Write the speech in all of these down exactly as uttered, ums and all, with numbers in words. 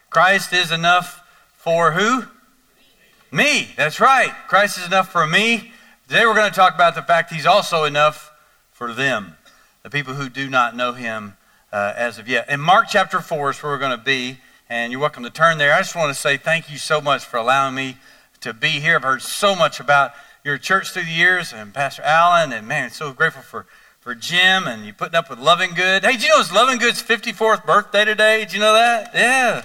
Christ is enough for who? Me. That's right. Christ is enough for me. Today we're going to talk about the fact he's also enough for them, the people who do not know him uh, as of yet. In Mark chapter four is where we're going to be, and you're welcome to turn there. I just want to say thank you so much for allowing me to be here. I've heard so much about your church through the years, and Pastor Allen, and man, so grateful for, for Jim, and you putting up with Loving Good. Hey, did you know it's Loving Good's fifty-fourth birthday today? Did you know that? Yeah.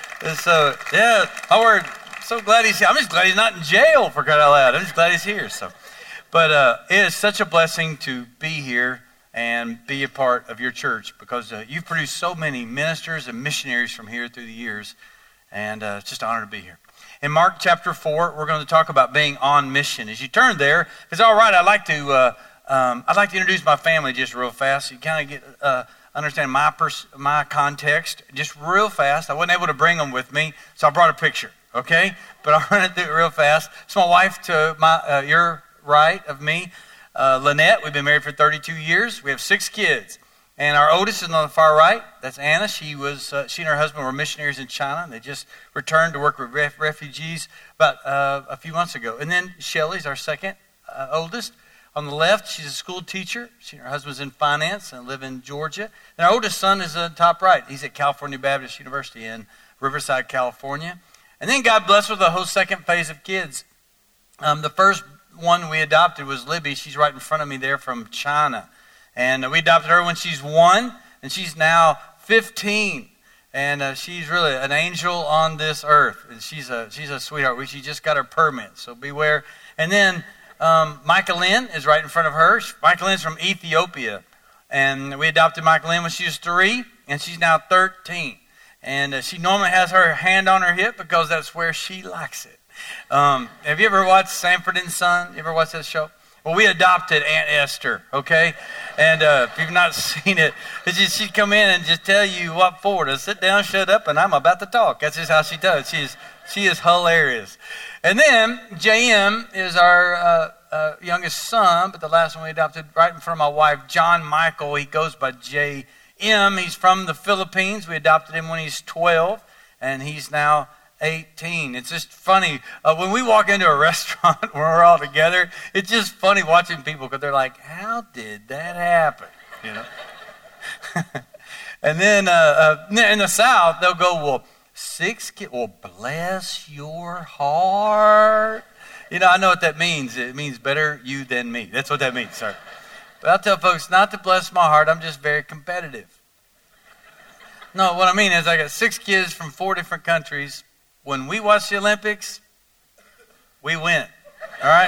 So, yeah, my word, so glad he's here. I'm just glad he's not in jail, for crying out loud. I'm just glad he's here. So, But uh, it is such a blessing to be here and be a part of your church, because uh, you've produced so many ministers and missionaries from here through the years, and uh, it's just an honor to be here. In Mark chapter four, we're going to talk about being on mission. As you turn there, if it's all right, I'd like to uh, um, I'd like to introduce my family just real fast, so you kind of get uh, understand my pers- my context just real fast. I wasn't able to bring them with me, so I brought a picture. Okay, but I'll run it through it real fast. It's my wife to my uh, your right of me, uh, Lynette. We've been married for thirty-two years. We have six kids. And our oldest is on the far right. That's Anna. She was uh, she and her husband were missionaries in China. They just returned to work with ref- refugees about uh, a few months ago. And then Shelly's our second uh, oldest. On the left, she's a school teacher. She and her husband's in finance and live in Georgia. And our oldest son is on top right. He's at California Baptist University in Riverside, California. And then God blessed with a whole second phase of kids. Um, the first one we adopted was Libby. She's right in front of me there from China. And we adopted her when she's one, and she's now fifteen. And uh, she's really an angel on this earth. And she's a she's a sweetheart. We, she just got her permit, so beware. And then um, Michael Lynn is right in front of her. Michael Lynn's from Ethiopia. And we adopted Michael Lynn when she was three, and she's now thirteen. And uh, she normally has her hand on her hip because that's where she likes it. Um, have you ever watched Sanford and Son? You ever watched that show? Well, we adopted Aunt Esther, okay? And uh, if you've not seen it, it's just, she'd come in and just tell you what for. To sit down, shut up, and I'm about to talk. That's just how she does. She's she is hilarious. And then J M is our uh, uh, youngest son, but the last one we adopted right in front of my wife, John Michael. He goes by J M. He's from the Philippines. We adopted him when he's twelve, and he's now eighteen. It's just funny. Uh, when we walk into a restaurant where we're all together, it's just funny watching people because they're like, how did that happen? You know? And then uh, uh, in the South, they'll go, well, six kids, well, bless your heart. You know, I know what that means. It means better you than me. That's what that means, sir. But I'll tell folks not to bless my heart. I'm just very competitive. No, what I mean is I got six kids from four different countries. When we watch the Olympics, we win. All right?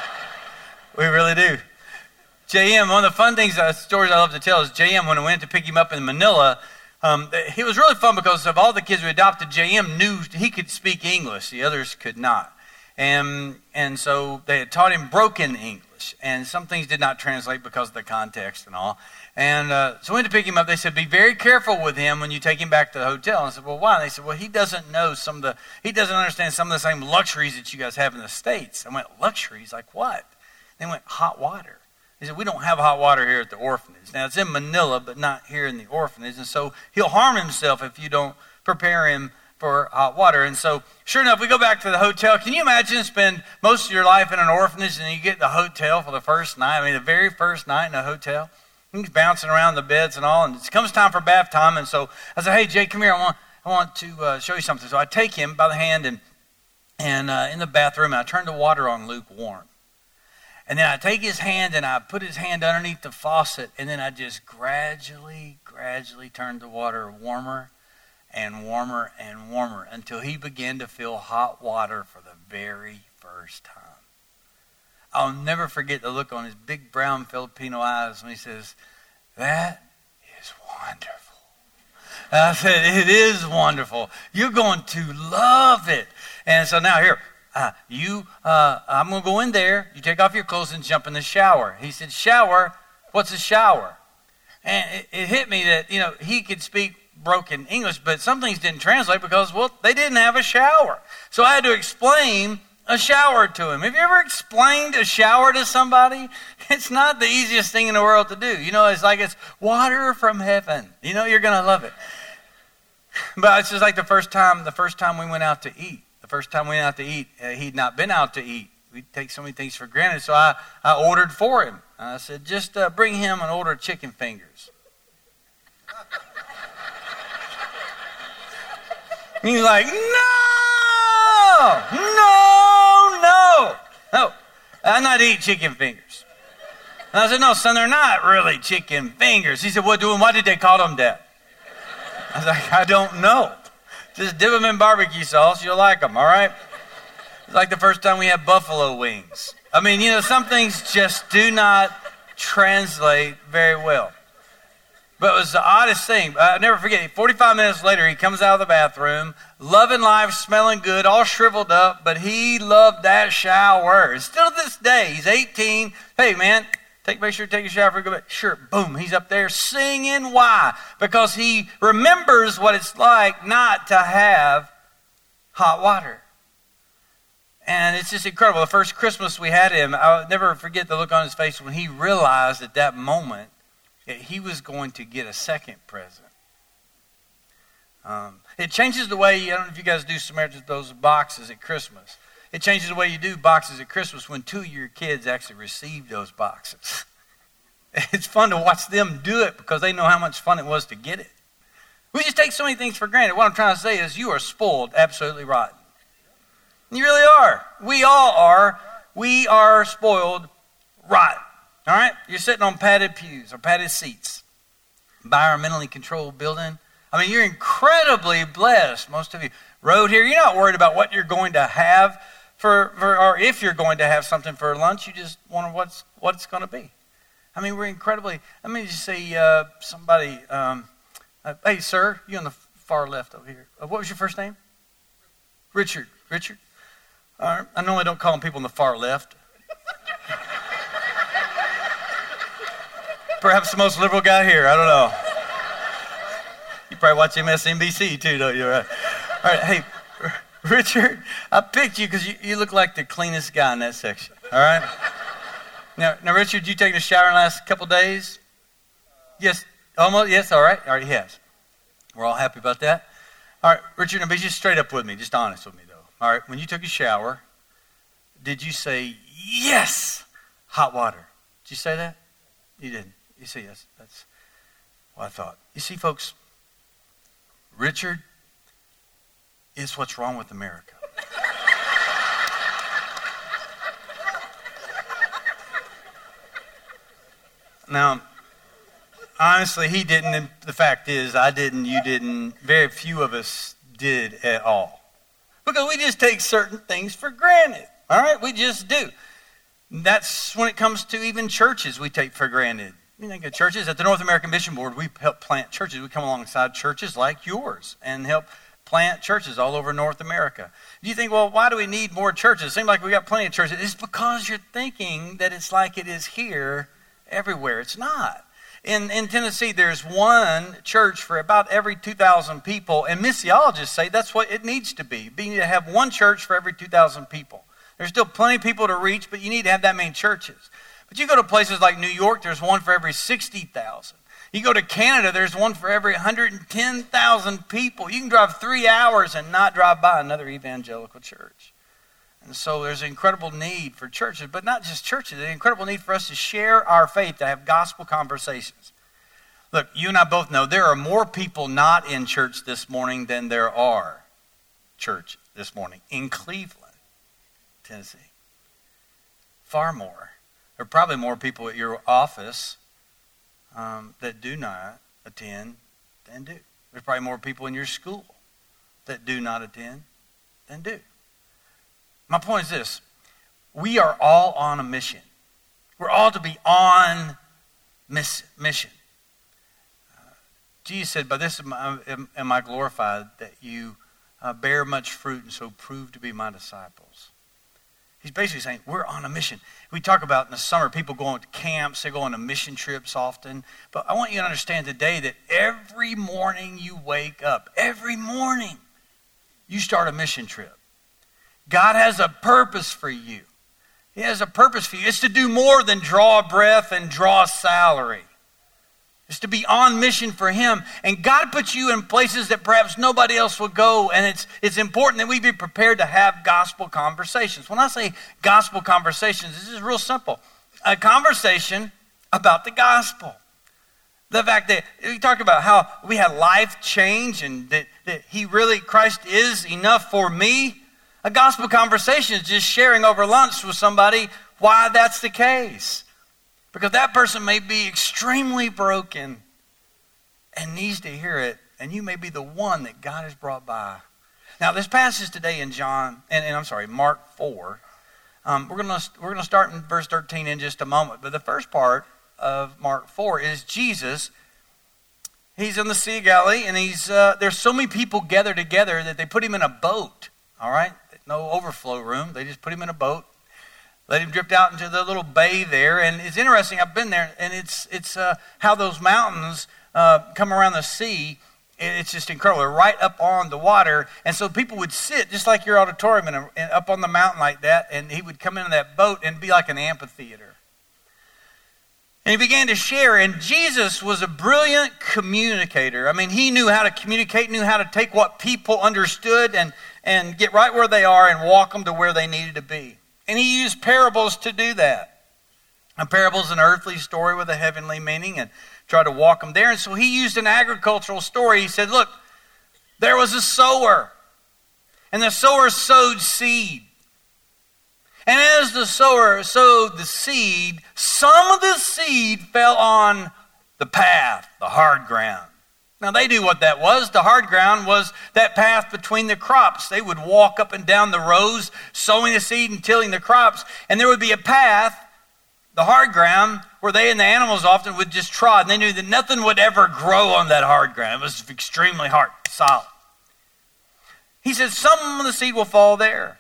We really do. J M, one of the fun things, uh, stories I love to tell is J M, when I went to pick him up in Manila, um, it was really fun because of all the kids we adopted, J M knew he could speak English. The others could not. And, and so they had taught him broken English. And some things did not translate because of the context and all. And uh, so we went to pick him up. They said, be very careful with him when you take him back to the hotel. And I said, well, why? And they said, well, he doesn't know some of the, he doesn't understand some of the same luxuries that you guys have in the States. I went, luxuries? Like what? They went, hot water. They said, we don't have hot water here at the orphanage. Now, it's in Manila, but not here in the orphanage. And so he'll harm himself if you don't prepare him for hot water. And so, sure enough, we go back to the hotel. Can you imagine spend most of your life in an orphanage and you get the hotel for the first night? I mean, the very first night in a hotel. He's bouncing around the beds and all, and it comes time for bath time. And so I said, hey, Jay, come here. I want I want to uh, show you something. So I take him by the hand and and uh, in the bathroom, and I turn the water on lukewarm. And then I take his hand and I put his hand underneath the faucet, and then I just gradually, gradually turn the water warmer and warmer and warmer until he began to feel hot water for the very first time. I'll never forget the look on his big brown Filipino eyes when he says, that is wonderful. And I said, it is wonderful. You're going to love it. And so now here, uh, you, uh, I'm going to go in there. You take off your clothes and jump in the shower. He said, shower? What's a shower? And it, it hit me that, you know, he could speak broken English, but some things didn't translate because, well, they didn't have a shower. So I had to explain a shower to him. Have you ever explained a shower to somebody? It's not the easiest thing in the world to do. You know, it's like it's water from heaven. You know, you're going to love it. But it's just like the first time, the first time we went out to eat. The first time we went out to eat, uh, he'd not been out to eat. We take so many things for granted. So I, I ordered for him. I said, just uh, bring him an order of chicken fingers. And he's like, no, no, no, no. I'm not eating chicken fingers. And I said, no, son, they're not really chicken fingers. He said, well, doing, why did they call them that? I was like, I don't know. Just dip them in barbecue sauce. You'll like them, all right? It's like the first time we had buffalo wings. I mean, you know, some things just do not translate very well. But it was the oddest thing. I'll never forget. forty-five minutes later, he comes out of the bathroom, loving life, smelling good, all shriveled up, but he loved that shower. And still to this day, he's eighteen. Hey, man, take, make sure to take a shower before you go back. Sure, boom, he's up there singing. Why? Because he remembers what it's like not to have hot water. And it's just incredible. The first Christmas we had him, I'll never forget the look on his face when he realized at that moment that he was going to get a second present. Um, it changes the way, I don't know if you guys do Samaritans, those boxes at Christmas. It changes the way you do boxes at Christmas when two of your kids actually receive those boxes. It's fun to watch them do it because they know how much fun it was to get it. We just take so many things for granted. What I'm trying to say is you are spoiled absolutely rotten. You really are. We all are. We are spoiled rotten. All right? You're sitting on padded pews or padded seats, environmentally controlled building. I mean, you're incredibly blessed, most of you. Rode here, you're not worried about what you're going to have for, for or if you're going to have something for lunch. You just wonder what's what it's going to be. I mean, we're incredibly, let me just say, uh, somebody, um, uh, hey, sir, you on the far left over here. Uh, what was your first name? Richard. Richard? Uh, I normally don't call people on the far left. Perhaps the most liberal guy here. I don't know. You probably watch M S N B C too, don't you? Right? All right. Hey, Richard, I picked you because you, you look like the cleanest guy in that section. All right. Now, now, Richard, you taken a shower in the last couple days? Yes. Almost. Yes. All right. All right. He has. We're all happy about that. All right, Richard. Now be just straight up with me. Just honest with me, though. All right. When you took a shower, did you say yes, hot water? Did you say that? You didn't. You see, that's, that's what I thought. You see, folks, Richard is what's wrong with America. Now, honestly, he didn't, and the fact is, I didn't, you didn't, very few of us did at all. Because we just take certain things for granted, all right? We just do. That's when it comes to even churches we take for granted. You think of churches. At the North American Mission Board, we help plant churches. We come alongside churches like yours and help plant churches all over North America. Do you think, well, why do we need more churches? It seems like we got plenty of churches. It's because you're thinking that it's like it is here everywhere. It's not. In, in Tennessee, there's one church for about every two thousand people, and missiologists say that's what it needs to be. You need to have one church for every two thousand people. There's still plenty of people to reach, but you need to have that many churches. But you go to places like New York, there's one for every sixty thousand. You go to Canada, there's one for every one hundred ten thousand people. You can drive three hours and not drive by another evangelical church. And so there's an incredible need for churches, but not just churches. There's an incredible need for us to share our faith, to have gospel conversations. Look, you and I both know there are more people not in church this morning than there are church this morning in Cleveland, Tennessee. Far more. There are probably more people at your office um, that do not attend than do. There's probably more people in your school that do not attend than do. My point is this. We are all on a mission. We're all to be on miss, mission. Uh, Jesus said, by this am I, am, am I glorified, that you uh, bear much fruit and so prove to be my disciples. He's basically saying, we're on a mission. We talk about in the summer, people go on to camps, they go on to mission trips often. But I want you to understand today that every morning you wake up, every morning, you start a mission trip. God has a purpose for you. He has a purpose for you. It's to do more than draw a breath and draw a salary. It's to be on mission for him. And God puts you in places that perhaps nobody else will go. And it's, it's important that we be prepared to have gospel conversations. When I say gospel conversations, this is real simple. A conversation about the gospel. The fact that we talked about how we had life change and that, that he really, Christ is enough for me. A gospel conversation is just sharing over lunch with somebody why that's the case. Because that person may be extremely broken and needs to hear it. And you may be the one that God has brought by. Now, this passage today in John, and, and I'm sorry, Mark four, um, we're going to we're going to start in verse thirteen in just a moment. But the first part of Mark four is Jesus. He's in the Sea of Galilee, and he's uh, there's so many people gathered together that they put him in a boat. All right, no overflow room. They just put him in a boat, let him drift out into the little bay there. And it's interesting. I've been there, and it's it's uh, how those mountains uh, come around the sea. It's just incredible. They're right up on the water. And so people would sit just like your auditorium in a, in, up on the mountain like that. And he would come into that boat and be like an amphitheater. And he began to share. And Jesus was a brilliant communicator. I mean, he knew how to communicate, knew how to take what people understood and, and get right where they are and walk them to where they needed to be. And he used parables to do that. A parable is an earthly story with a heavenly meaning, and try to walk them there. And so he used an agricultural story. He said, look, there was a sower, and the sower sowed seed. And as the sower sowed the seed, some of the seed fell on the path, the hard ground. Now they knew what that was. The hard ground was that path between the crops. They would walk up and down the rows, sowing the seed and tilling the crops. And there would be a path, the hard ground, where they and the animals often would just trod. And they knew that nothing would ever grow on that hard ground. It was extremely hard, solid. He said, some of the seed will fall there.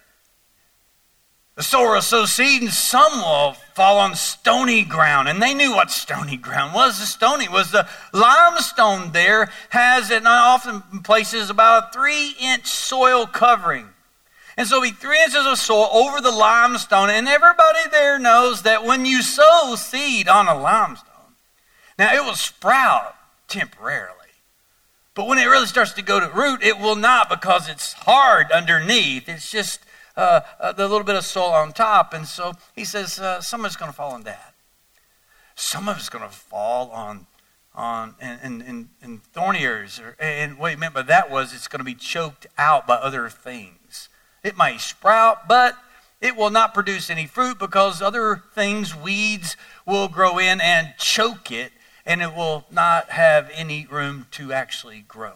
The sower will sow seed, and some will fall on stony ground. And they knew what stony ground was. The stony was the limestone there has, and often places, about a three-inch soil covering. And so it'll be three inches of soil over the limestone. And everybody there knows that when you sow seed on a limestone, now it will sprout temporarily. But when it really starts to go to root, it will not, because it's hard underneath. It's just uh, uh, the little bit of soil on top. And so he says, uh, some of it's going to fall on that. Some of it's going to fall on on and, and, and thorny areas. And what he meant by that was it's going to be choked out by other things. It may sprout, but it will not produce any fruit because other things, weeds, will grow in and choke it, and it will not have any room to actually grow.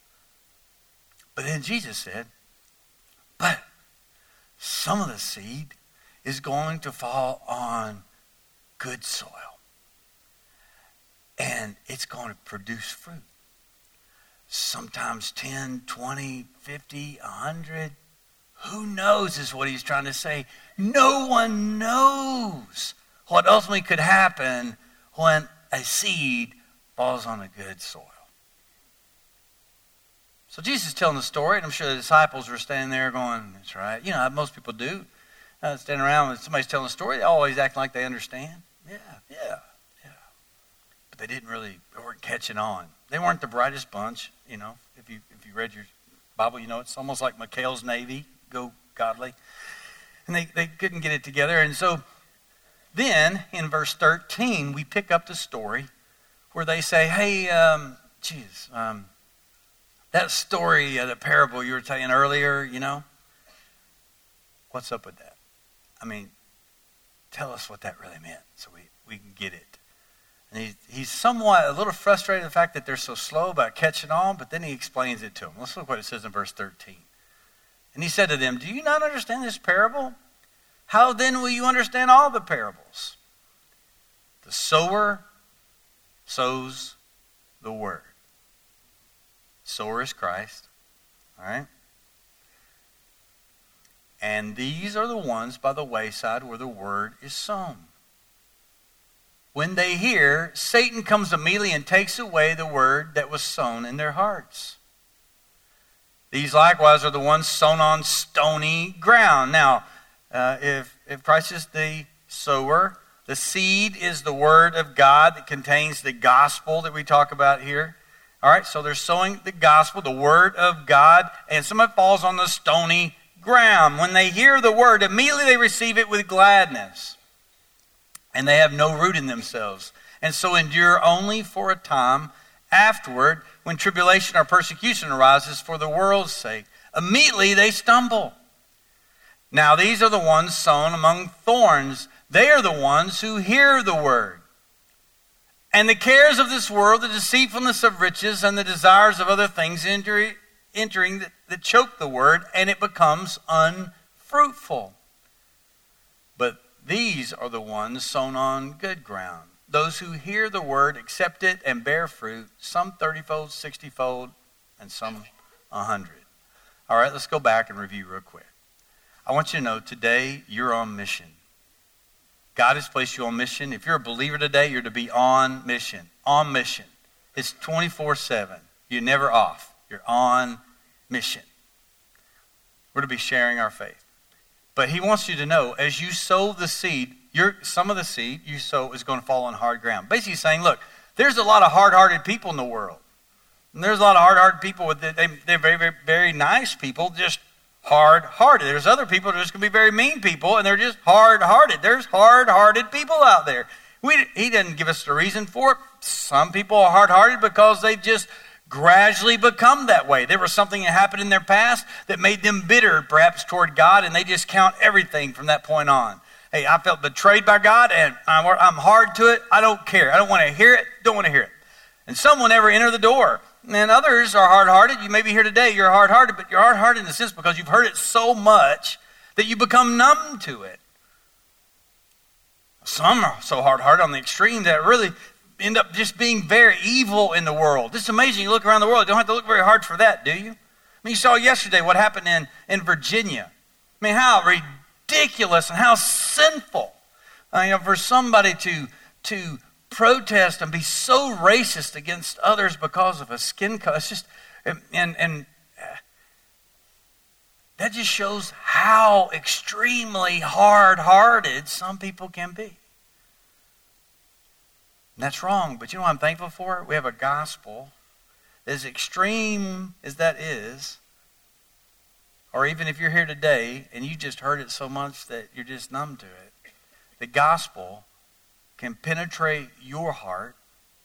But then Jesus said, but some of the seed is going to fall on good soil, and it's going to produce fruit. Sometimes ten, twenty, fifty, a hundred. Who knows is what he's trying to say. No one knows what ultimately could happen when a seed falls on a good soil. So Jesus is telling the story, and I'm sure the disciples were standing there going, that's right. You know, most people do. Uh, standing around when somebody's telling a story, they always act like they understand. Yeah, yeah, yeah. But they didn't really, they weren't catching on. They weren't the brightest bunch, you know. If you if you read your Bible, you know, it's almost like McHale's Navy. Go godly. And they, they couldn't get it together. And so then in verse thirteen, we pick up the story where they say, hey, um, geez, um, that story, uh, the parable you were telling earlier, you know, what's up with that? I mean, tell us what that really meant so we, we can get it. And he, he's somewhat a little frustrated with the fact that they're so slow about catching on, but then he explains it to them. Let's look what it says in verse thirteen. And he said to them, do you not understand this parable? How then will you understand all the parables? The sower sows the word. Sower is Christ. All right? And these are the ones by the wayside where the word is sown. When they hear, Satan comes immediately and takes away the word that was sown in their hearts. These likewise are the ones sown on stony ground. Now, uh, if if Christ is the sower, The seed is the word of God that contains the gospel that we talk about here. All right, so they're sowing the gospel, the word of God, and some of it falls on the stony ground. When they hear the word, immediately they receive it with gladness, and they have no root in themselves, and so endure only for a time. Afterward, when tribulation or persecution arises for the world's sake, immediately they stumble. Now these are the ones sown among thorns. They are the ones who hear the word. And the cares of this world, the deceitfulness of riches, and the desires of other things entering, entering that, that choke the word, and it becomes unfruitful. But these are the ones sown on good ground. Those who hear the word, accept it, and bear fruit, some thirty-fold, sixty-fold, and some a hundred. All right, let's go back and review real quick. I want you to know today you're on mission. God has placed you on mission. If you're a believer today, you're to be on mission. On mission. It's twenty-four seven. You're never off. You're on mission. We're to be sharing our faith. But he wants you to know, as you sow the seed, your some of the seed you sow is going to fall on hard ground. Basically saying, look, there's a lot of hard-hearted people in the world. And there's a lot of hard-hearted people. With they, they're very, very, very nice people, just hard-hearted. There's other people that are just going to be very mean people, and they're just hard-hearted. There's hard-hearted people out there. We, he didn't give us the reason for it. Some people are hard-hearted because they've just gradually become that way. There was something that happened in their past that made them bitter, perhaps, toward God, and they just count everything from that point on. Hey, I felt betrayed by God, and I'm, I'm hard to it. I don't care. I don't want to hear it. Don't want to hear it. And some will never enter the door. And others are hard-hearted. You may be here today, you're hard-hearted, but you're hard-hearted in the sense because you've heard it so much that you become numb to it. Some are so hard-hearted on the extreme that really end up just being very evil in the world. It's amazing. You look around the world, you don't have to look very hard for that, do you? I mean, you saw yesterday what happened in, in Virginia. I mean, how ridiculous and how sinful. Uh, you know, for somebody to to protest and be so racist against others because of a skin color. It's just, and, and that just shows how extremely hard-hearted some people can be. And that's wrong, but you know what I'm thankful for? We have a gospel as extreme as that is, or even if you're here today and you just heard it so much that you're just numb to it, the gospel can penetrate your heart,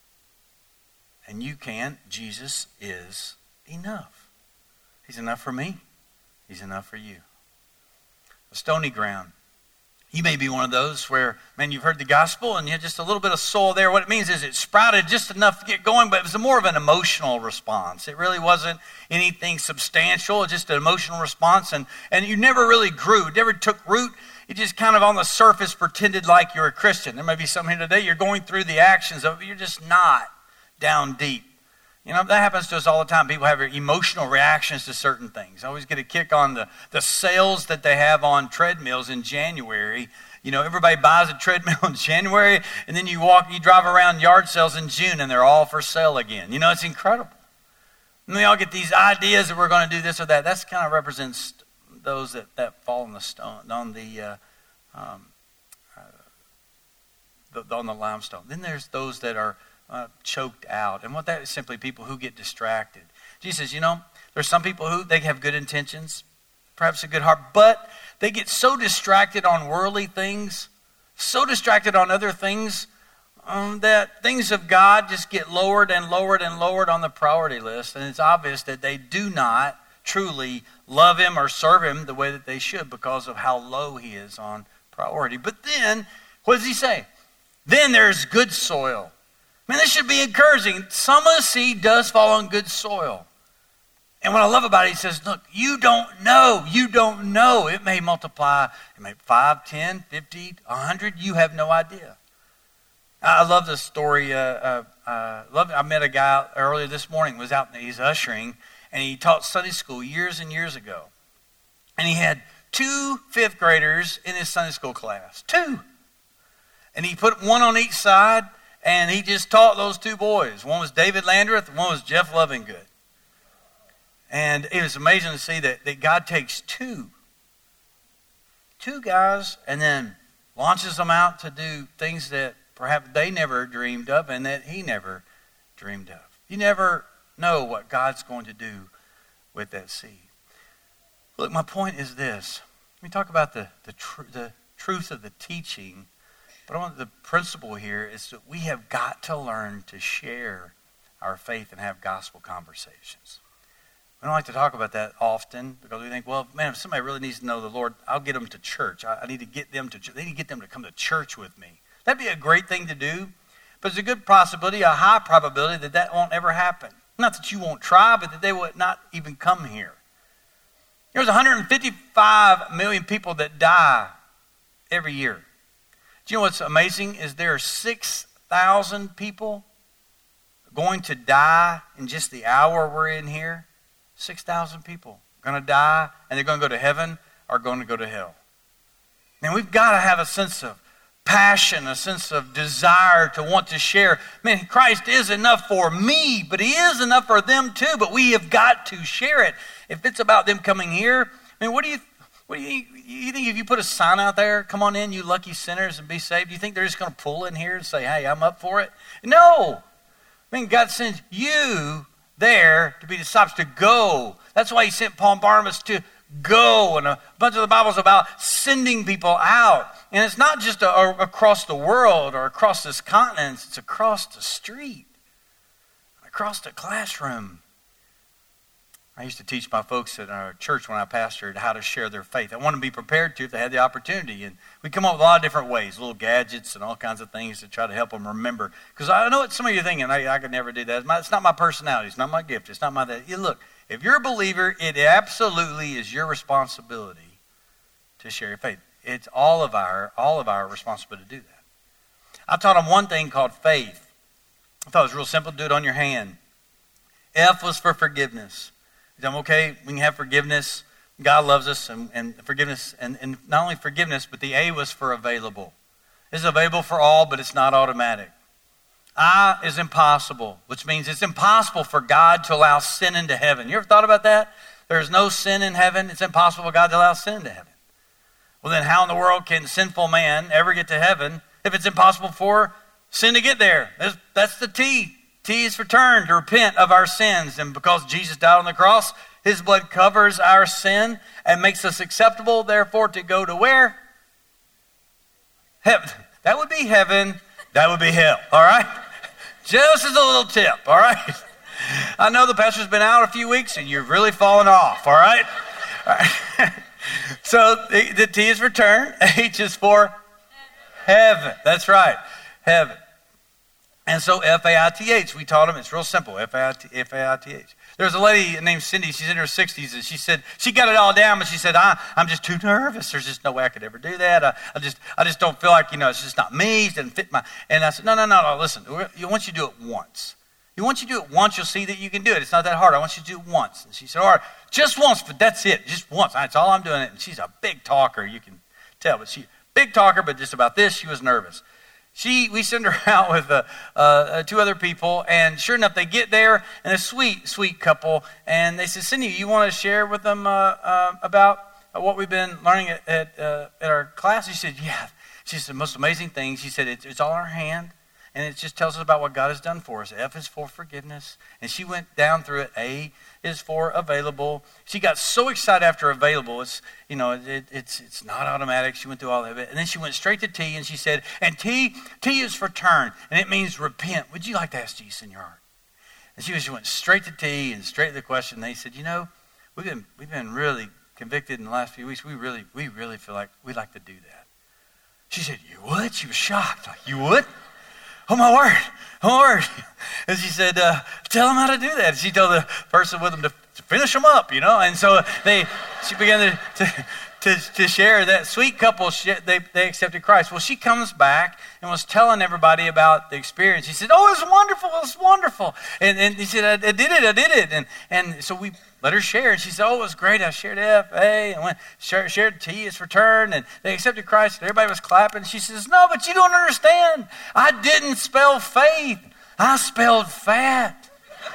and you can. Jesus is enough. He's enough for me. He's enough for you. A stony ground. You may be one of those where, man, you've heard the gospel and you had just a little bit of soil there. What it means is it sprouted just enough to get going, but it was more of an emotional response. It really wasn't anything substantial, just an emotional response, and, and you never really grew. It never took root. You just kind of on the surface pretended like you're a Christian. There may be some here today, you're going through the actions of it, you're just not down deep. You know, that happens to us all the time. People have emotional reactions to certain things. I always get a kick on the, the sales that they have on treadmills in January. You know, everybody buys a treadmill in January, and then you walk, you drive around yard sales in June, and they're all for sale again. You know, it's incredible. And we all get these ideas that we're going to do this or that. That's kind of represents those that, that fall on the stone, on the, uh, um, uh, the on the limestone. Then there's those that are uh, choked out, and what that is simply people who get distracted. Jesus says, you know, there's some people who they have good intentions, perhaps a good heart, but they get so distracted on worldly things, so distracted on other things, um, that things of God just get lowered and lowered and lowered on the priority list, and it's obvious that they do not truly love him or serve him the way that they should because of how low he is on priority. But then, what does he say? Then there's good soil. Man, this should be encouraging. Some of the seed does fall on good soil. And what I love about it, he says, look, you don't know. You don't know. It may multiply, it may five, ten, fifty, one hundred. You have no idea. I love this story. Uh, uh, uh, love, I met a guy earlier this morning, was out, he's ushering, and he taught Sunday school years and years ago. And he had two fifth graders in his Sunday school class. Two. And he put one on each side, and he just taught those two boys. One was David Landreth, and one was Jeff Lovingood. And it was amazing to see that, that God takes two. Two guys, and then launches them out to do things that perhaps they never dreamed of and that he never dreamed of. You never know what God's going to do with that seed. Look, my point is this. We talk about the, the, tr- the truth of the teaching, but I want the principle here is that we have got to learn to share our faith and have gospel conversations. We don't like to talk about that often because we think, well, man, if somebody really needs to know the Lord, I'll get them to church. I, I need to get them to, they need to get them to come to church with me. That'd be a great thing to do, but there's a good possibility, a high probability that that won't ever happen. Not that you won't try, but that they would not even come here. There's one hundred fifty-five million people that die every year. Do you know what's amazing is there are six thousand people going to die in just the hour we're in here. six thousand people going to die, and they're going to go to heaven or going to go to hell. Man, we've got to have a sense of passion, a sense of desire to want to share. Man, Christ is enough for me, but he is enough for them too, but we have got to share it. If it's about them coming here, I mean, what do you what do you, you think if you put a sign out there, come on in, you lucky sinners, and be saved, do you think they're just going to pull in here and say, hey, I'm up for it? No. I mean, God sends you there to be disciples, to go. That's why he sent Paul and Barnabas to go. And a bunch of the Bible's about sending people out. And it's not just a, a, across the world or across this continent. It's across the street, across the classroom. I used to teach my folks at our church when I pastored how to share their faith. I want to be prepared to if they had the opportunity. And we come up with a lot of different ways, little gadgets and all kinds of things to try to help them remember. Because I know what some of you are thinking, I, I could never do that. It's, my, it's not my personality. It's not my gift. It's not my... That. You look, if you're a believer, it absolutely is your responsibility to share your faith. It's all of our all of our responsibility to do that. I taught them one thing called faith. I thought it was real simple. Do it on your hand. F was for forgiveness. I'm okay, we can have forgiveness. God loves us, and, and forgiveness, and, and not only forgiveness, but the A was for available. It's available for all, but it's not automatic. I is impossible, which means it's impossible for God to allow sin into heaven. You ever thought about that? There's no sin in heaven. It's impossible for God to allow sin into heaven. Well, then how in the world can sinful man ever get to heaven if it's impossible for sin to get there? That's, that's the T. T is for turn, to repent of our sins. And because Jesus died on the cross, his blood covers our sin and makes us acceptable, therefore, to go to where? Heaven. That would be heaven. That would be hell. All right? Just as a little tip. All right? I know the pastor's been out a few weeks and you've really fallen off. All right? All right. So the, the T is for turn. H is for heaven. That's right. Heaven. And so F A I T H, we taught them, it's real simple, F A I T H. There's a lady named Cindy, she's in her sixties, and she said, she got it all down, but she said, I, I'm just too nervous. There's just no way I could ever do that. I, I just I just don't feel like, you know, it's just not me. It doesn't fit my, and I said, no, no, no, no, listen, you want you to do it once. You want you to do it once, you'll see that you can do it. It's not that hard. I want you to do it once. And she said, all right, just once, but that's it, just once. That's all I'm doing. And she's a big talker, you can tell, but she, big talker, but just about this, she was nervous. She, we send her out with uh, uh, two other people, and sure enough, they get there, and a sweet, sweet couple, and they said, Cindy, you want to share with them uh, uh, about what we've been learning at at, uh, at our class? She said, yeah. She said, the most amazing thing, she said, it's, it's all in our hand, and it just tells us about what God has done for us. F is for forgiveness, and she went down through it. A is for available. She got so excited after available. It's, you know, it, it's it's not automatic. She went through all of it. And then she went straight to T, and she said, and T, T is for turn, and it means repent. Would you like to ask Jesus in your heart? And she, she went straight to T and straight to the question. And they said, you know, we've been we've been really convicted in the last few weeks. We really we really feel like we'd like to do that. She said, you would? She was shocked. Like, you would? Oh, my word. Oh, my word. And she said, uh, tell them how to do that. And she told the person with them to, to finish them up, you know. And so they, she began to, to, to, to share that sweet couple, they, they accepted Christ. Well, she comes back and was telling everybody about the experience. She said, oh, it was wonderful. It was wonderful. And, and he said, I, I did it. I did it. And, and so we let her share. And she said, oh, it was great. I shared F, A, and went, shared, shared T, it's for turn. And they accepted Christ. And everybody was clapping. She says, no, but you don't understand. I didn't spell faith. I spelled fat.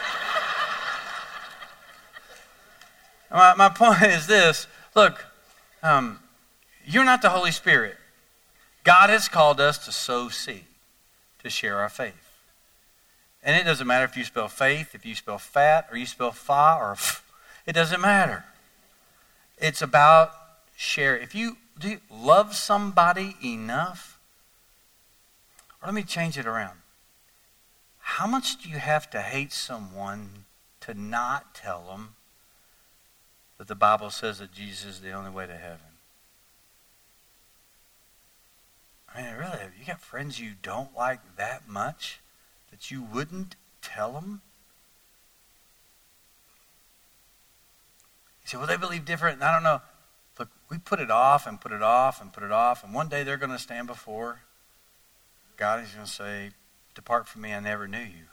my, my point is this. Look, um, you're not the Holy Spirit. God has called us to sow seed, to share our faith. And it doesn't matter if you spell faith, if you spell fat, or you spell fa, or f. It doesn't matter. It's about share. If you, do you love somebody enough, or let me change it around. How much do you have to hate someone to not tell them that the Bible says that Jesus is the only way to heaven? I mean, really, you got friends you don't like that much that you wouldn't tell them? You say, well, they believe different, and I don't know. Look, we put it off and put it off and put it off, and one day they're going to stand before God. He's going to say, depart from me, I never knew you.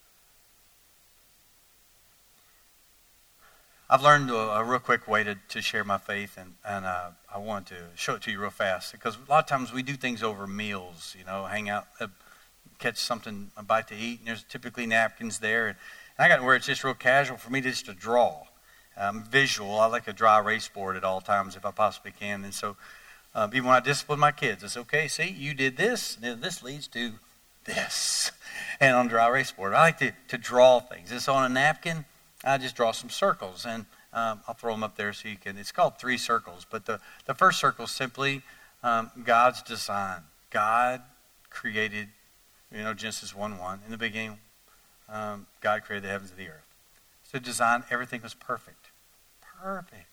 I've learned a, a real quick way to, to share my faith, and, and uh, I want to show it to you real fast. Because a lot of times we do things over meals, you know, hang out, uh, catch something, a bite to eat, and there's typically napkins there. And, and I got where it's just real casual for me to just to draw. Um, visual. I like a dry erase board at all times if I possibly can. And so um, even when I discipline my kids, it's okay, see, you did this, and this leads to this. And on dry erase board, I like to, to draw things. It's on a napkin. I just draw some circles, and um, I'll throw them up there so you can. It's called three circles, but the, the first circle is simply um, God's design. God created, you know, Genesis one one. In the beginning, um, God created the heavens and the earth. So design, everything was perfect. Perfect.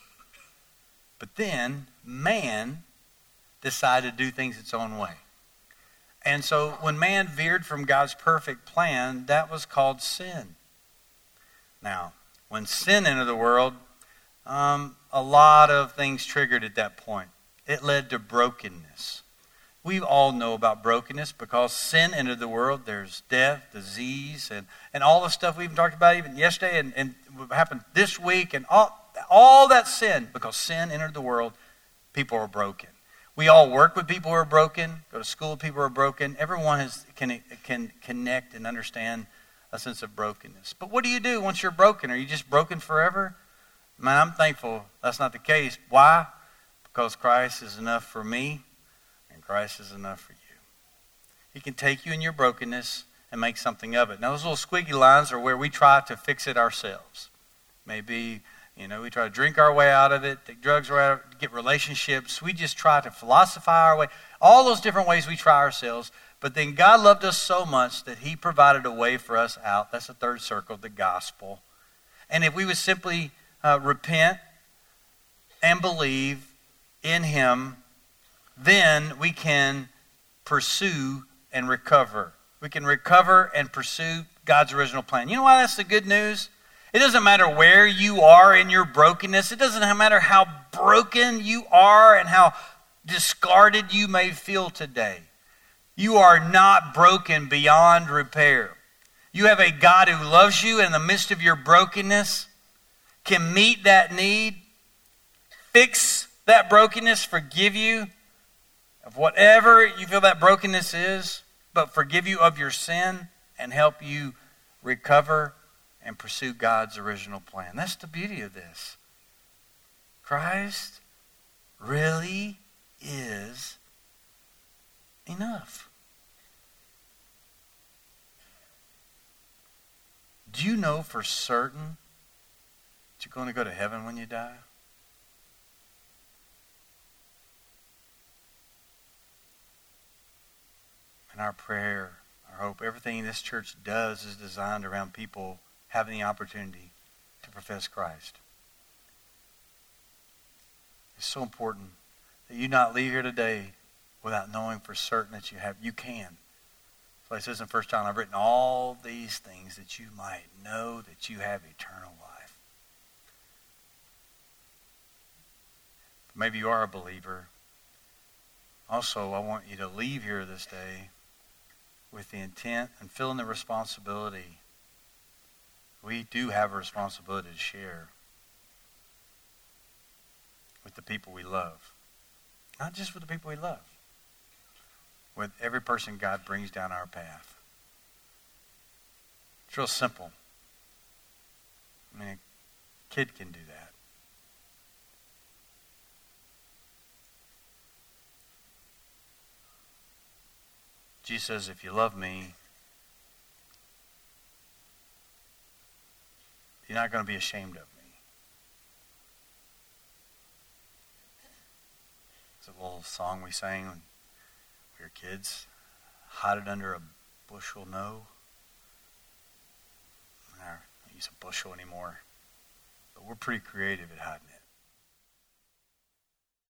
But then man decided to do things its own way. And so when man veered from God's perfect plan, that was called sin. Now, when sin entered the world, um, a lot of things triggered at that point. It led to brokenness. We all know about brokenness because sin entered the world. There's death, disease, and, and all the stuff we even talked about even yesterday and, and what happened this week, and all, all that sin, because sin entered the world, people are broken. We all work with people who are broken, go to school with people who are broken. Everyone has, can, can connect and understand a sense of brokenness. But what do you do once you're broken? Are you just broken forever? Man, I'm thankful that's not the case. Why? Because Christ is enough for me, and Christ is enough for you. He can take you in your brokenness and make something of it. Now, those little squiggly lines are where we try to fix it ourselves. Maybe, you know, we try to drink our way out of it, take drugs out of it, get relationships. We just try to philosophize our way. All those different ways we try ourselves. But then God loved us so much that he provided a way for us out. That's the third circle, the gospel. And if we would simply uh, repent and believe in him, then we can pursue and recover. We can recover and pursue God's original plan. You know why that's the good news? It doesn't matter where you are in your brokenness. It doesn't matter how broken you are and how discarded you may feel today. You are not broken beyond repair. You have a God who loves you in the midst of your brokenness, can meet that need, fix that brokenness, forgive you of whatever you feel that brokenness is, but forgive you of your sin and help you recover and pursue God's original plan. That's the beauty of this. Christ really is enough. Do you know for certain that you're going to go to heaven when you die? And our prayer, our hope, everything this church does is designed around people having the opportunity to profess Christ. It's so important that you not leave here today without knowing for certain that you have, you can. So it says in First John, I've written all these things that you might know that you have eternal life. Maybe you are a believer. Also, I want you to leave here this day with the intent and feeling the responsibility. We do have a responsibility to share with the people we love. Not just with the people we love. With every person God brings down our path. It's real simple. I mean, a kid can do that. Jesus says, if you love me, you're not going to be ashamed of me. It's a little song we sang when we were kids. Hide it under a bushel, no. I don't use a bushel anymore. But we're pretty creative at hiding it.